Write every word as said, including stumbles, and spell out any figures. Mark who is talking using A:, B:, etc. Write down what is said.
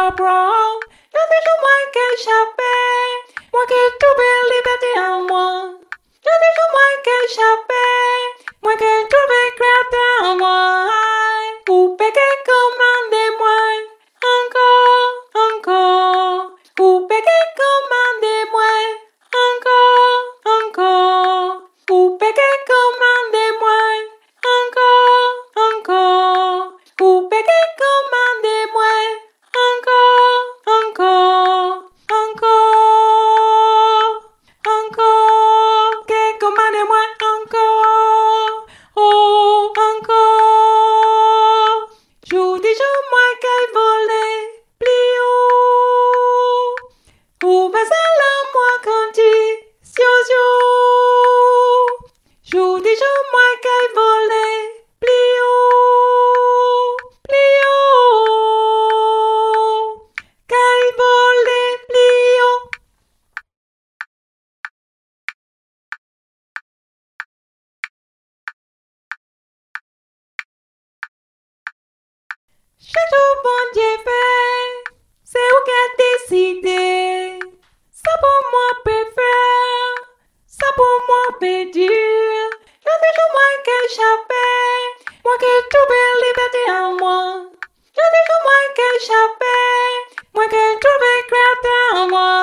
A: apprendre. Je dis toujours moi qu'échapper, moi que trouver liberté en moi. Je dis toujours moi qu'échapper, moi que trouver créateur en moi. Ou péquer commandez-moi, encore, encore. Ou péquer commandez-moi, encore, encore. Ou péquer commandez-moi, encore, encore. Ou péquer commandez-moi, encore, encore, encore, encore. Que commandez-moi encore, oh, encore. Jour dis jour moi qu'elle volait plus haut. Ou vas à moi quand tu sio jour dis jour moi qu'elle volait plus haut, plus haut. Qu'elle volait plus haut. Chaque jour bon Dieu fait, c'est où qu'elle décidé. Ça pour moi peut faire, ça pour moi peut dire. Je dis toujours moi qu'échapper, moi que trouver liberté en moi. Je dis toujours moi qu'échapper, moi que trouver créateur en moi.